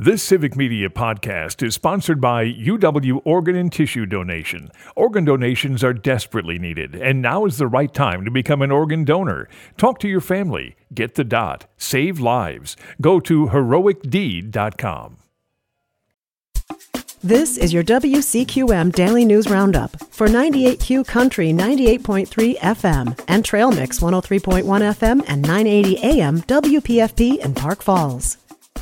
This Civic Media podcast is sponsored by UW Organ and Tissue Donation. Organ donations are desperately needed, and now is the right time to become an organ donor. Talk to your family. Get the dot. Save lives. Go to heroicdeed.com. This is your WCQM Daily News Roundup for 98Q Country 98.3 FM and Trail Mix 103.1 FM and 980 AM WPFP in Park Falls.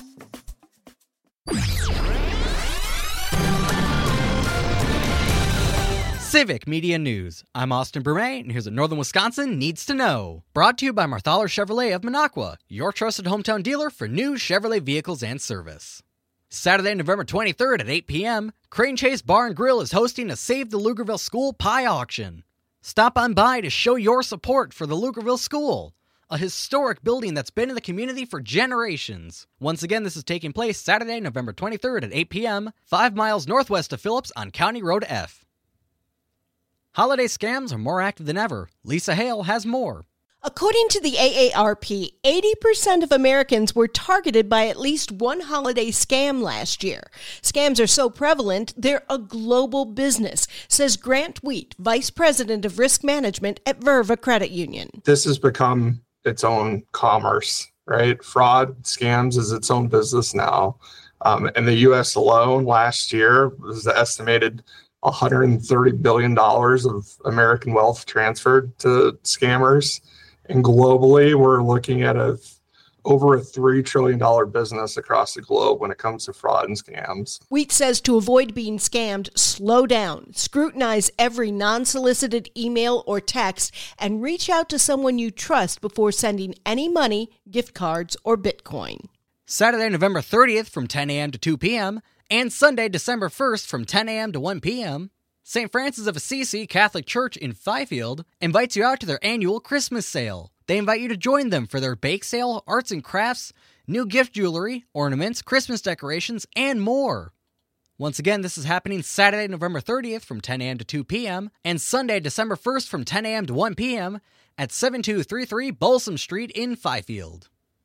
Civic Media News. I'm Austin Brumet, and here's what Northern Wisconsin needs to know. Brought to you by Marthaler Chevrolet of Minocqua, your trusted hometown dealer for new Chevrolet vehicles and service. Saturday, November 23rd at 8 p.m., Crane Chase Bar and Grill is hosting a Save the Lugerville School pie auction. Stop on by to show your support for the Lugerville School, a historic building that's been in the community for generations. Once again, this is taking place Saturday, November 23rd at 8 p.m., 5 miles northwest of Phillips on County Road F. Holiday scams are more active than ever. Lisa Hale has more. According to the AARP, 80% of Americans were targeted by at least one holiday scam last year. Scams are so prevalent, they're a global business, says Grant Wheat, Vice President of Risk Management at Verva Credit Union. This has become its own commerce, right? Fraud, scams is its own business now. In the U.S. alone, last year was estimated $130 billion of American wealth transferred to scammers. And globally, we're looking at over a $3 trillion business across the globe when it comes to fraud and scams. Wheat says to avoid being scammed, slow down, scrutinize every non-solicited email or text, and reach out to someone you trust before sending any money, gift cards, or Bitcoin. Saturday, November 30th from 10 a.m. to 2 p.m., and Sunday, December 1st from 10 a.m. to 1 p.m., St. Francis of Assisi Catholic Church in Fifield invites you out to their annual Christmas sale. They invite you to join them for their bake sale, arts and crafts, new gift jewelry, ornaments, Christmas decorations, and more. Once again, this is happening Saturday, November 30th from 10 a.m. to 2 p.m. and Sunday, December 1st from 10 a.m. to 1 p.m. at 7233 Balsam Street in Fifield.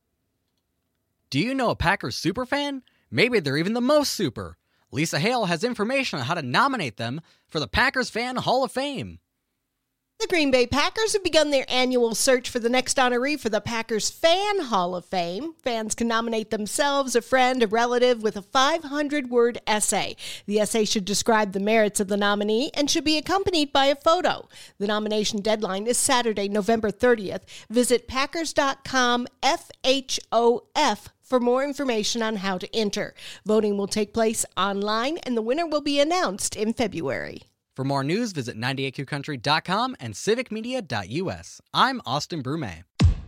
Do you know a Packers superfan? Maybe they're even the most super. Lisa Hale has information on how to nominate them for the Packers Fan Hall of Fame. The Green Bay Packers have begun their annual search for the next honoree for the Packers Fan Hall of Fame. Fans can nominate themselves, a friend, a relative with a 500-word essay. The essay should describe the merits of the nominee and should be accompanied by a photo. The nomination deadline is Saturday, November 30th. Visit packers.com FHOF for more information on how to enter. Voting will take place online, and the winner will be announced in February. For more news, visit 98qcountry.com and civicmedia.us. I'm Austin Brumet.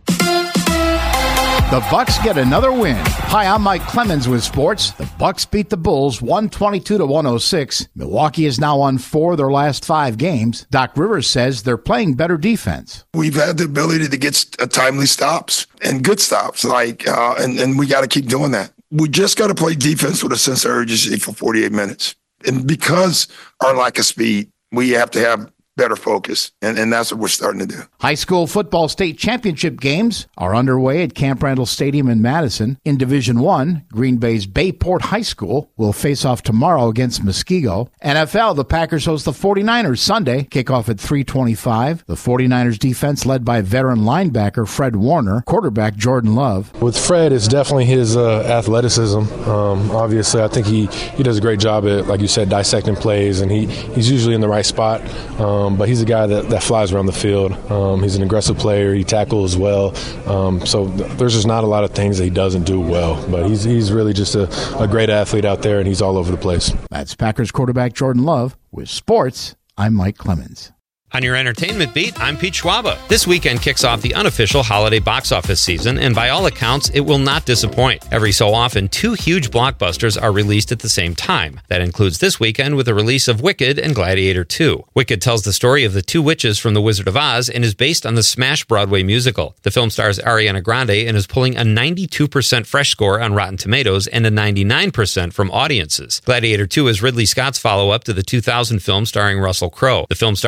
The Bucks get another win. Hi, I'm Mike Clemens with sports. The Bucks beat the Bulls 122-106. Milwaukee is now on 4 of their last 5 games. Doc Rivers says they're playing better defense. We've had the ability to get timely stops and good stops, and we got to keep doing that. We just got to play defense with a sense of urgency for 48 minutes. And because our lack of speed, we have to have better focus, and that's what we're starting to do. High school football state championship games are underway at Camp Randall Stadium in Madison. In Division I, Green Bay's Bayport High School will face off tomorrow against Muskego. NFL, the Packers host the 49ers Sunday, kickoff at 3:25. The 49ers defense led by veteran linebacker Fred Warner, quarterback Jordan Love. With Fred, it's definitely his athleticism. Obviously, I think he does a great job at, like you said, dissecting plays, and he's usually in the right spot. But he's a guy that flies around the field. He's an aggressive player. He tackles well. So there's just not a lot of things that he doesn't do well. But he's really just a great athlete out there, and he's all over the place. That's Packers quarterback Jordan Love. With sports, I'm Mike Clemens. On your entertainment beat, I'm Pete Schwaba. This weekend kicks off the unofficial holiday box office season, and by all accounts, it will not disappoint. Every so often, 2 huge blockbusters are released at the same time. That includes this weekend with the release of Wicked and Gladiator 2. Wicked tells the story of the 2 witches from The Wizard of Oz and is based on the smash Broadway musical. The film stars Ariana Grande and is pulling a 92% fresh score on Rotten Tomatoes and a 99% from audiences. Gladiator 2 is Ridley Scott's follow-up to the 2000 film starring Russell Crowe. The film stars Paul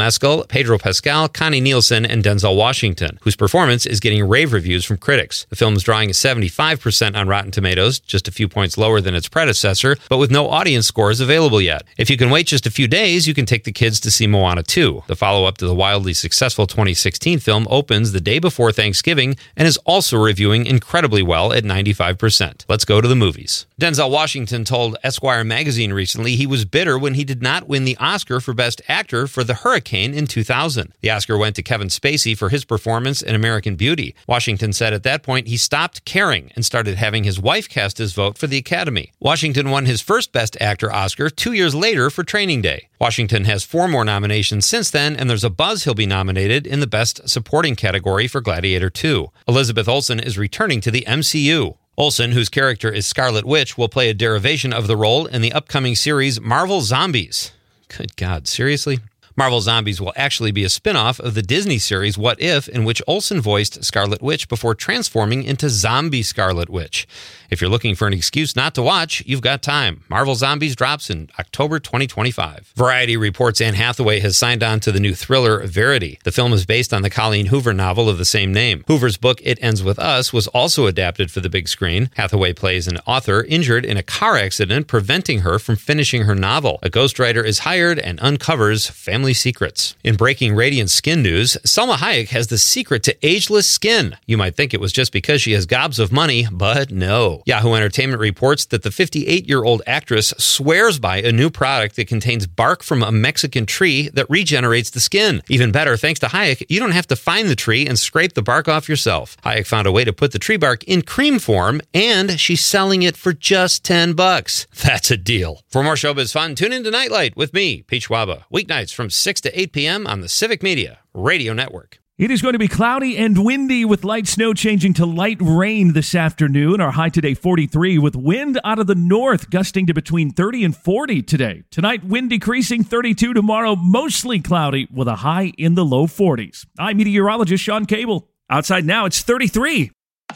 Mescal, Pedro Pascal, Connie Nielsen, and Denzel Washington, whose performance is getting rave reviews from critics. The film is drawing a 75% on Rotten Tomatoes, just a few points lower than its predecessor, but with no audience scores available yet. If you can wait just a few days, you can take the kids to see Moana 2. The follow-up to the wildly successful 2016 film opens the day before Thanksgiving and is also reviewing incredibly well at 95%. Let's go to the movies. Denzel Washington told Esquire magazine recently he was bitter when he did not win the Oscar for Best Actor for The Hurricane in 2000. The Oscar went to Kevin Spacey for his performance in American Beauty. Washington said at that point he stopped caring and started having his wife cast his vote for the Academy. Washington won his first Best Actor Oscar 2 years later for Training Day. Washington has 4 more nominations since then, and there's a buzz he'll be nominated in the Best Supporting category for Gladiator 2. Elizabeth Olsen is returning to the MCU. Olsen, whose character is Scarlet Witch, will play a derivation of the role in the upcoming series Marvel Zombies. Good God, seriously? Marvel Zombies will actually be a spin-off of the Disney series What If, in which Olsen voiced Scarlet Witch before transforming into Zombie Scarlet Witch. If you're looking for an excuse not to watch, you've got time. Marvel Zombies drops in October 2025. Variety reports Anne Hathaway has signed on to the new thriller Verity. The film is based on the Colleen Hoover novel of the same name. Hoover's book It Ends With Us was also adapted for the big screen. Hathaway plays an author injured in a car accident, preventing her from finishing her novel. A ghostwriter is hired and uncovers family secrets. In breaking radiant skin news, Salma Hayek has the secret to ageless skin. You might think it was just because she has gobs of money, but no. Yahoo Entertainment reports that the 58-year-old actress swears by a new product that contains bark from a Mexican tree that regenerates the skin. Even better, thanks to Hayek, you don't have to find the tree and scrape the bark off yourself. Hayek found a way to put the tree bark in cream form, and she's selling it for just $10. That's a deal. For more showbiz fun, tune in to Nightlight with me, Pete Schwaba, weeknights from 6 to 8 p.m. on the Civic Media Radio Network. It is going to be cloudy and windy with light snow changing to light rain this afternoon. Our high today 43 with wind out of the north gusting to between 30 and 40 today. Tonight, wind decreasing 32. Tomorrow, mostly cloudy with a high in the low 40s. I'm meteorologist Sean Cable. Outside now, it's 33.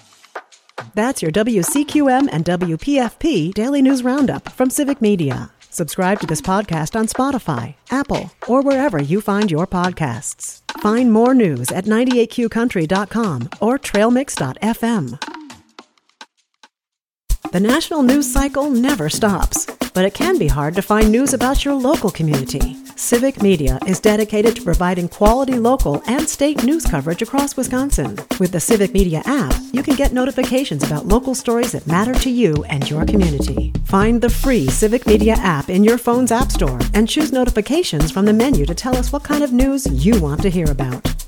That's your WCQM and WPFP Daily News Roundup from Civic Media. Subscribe to this podcast on Spotify, Apple, or wherever you find your podcasts. Find more news at 98qcountry.com or trailmix.fm. The national news cycle never stops, but it can be hard to find news about your local community. Civic Media is dedicated to providing quality local and state news coverage across Wisconsin. With the Civic Media app, you can get notifications about local stories that matter to you and your community. Find the free Civic Media app in your phone's app store and choose notifications from the menu to tell us what kind of news you want to hear about.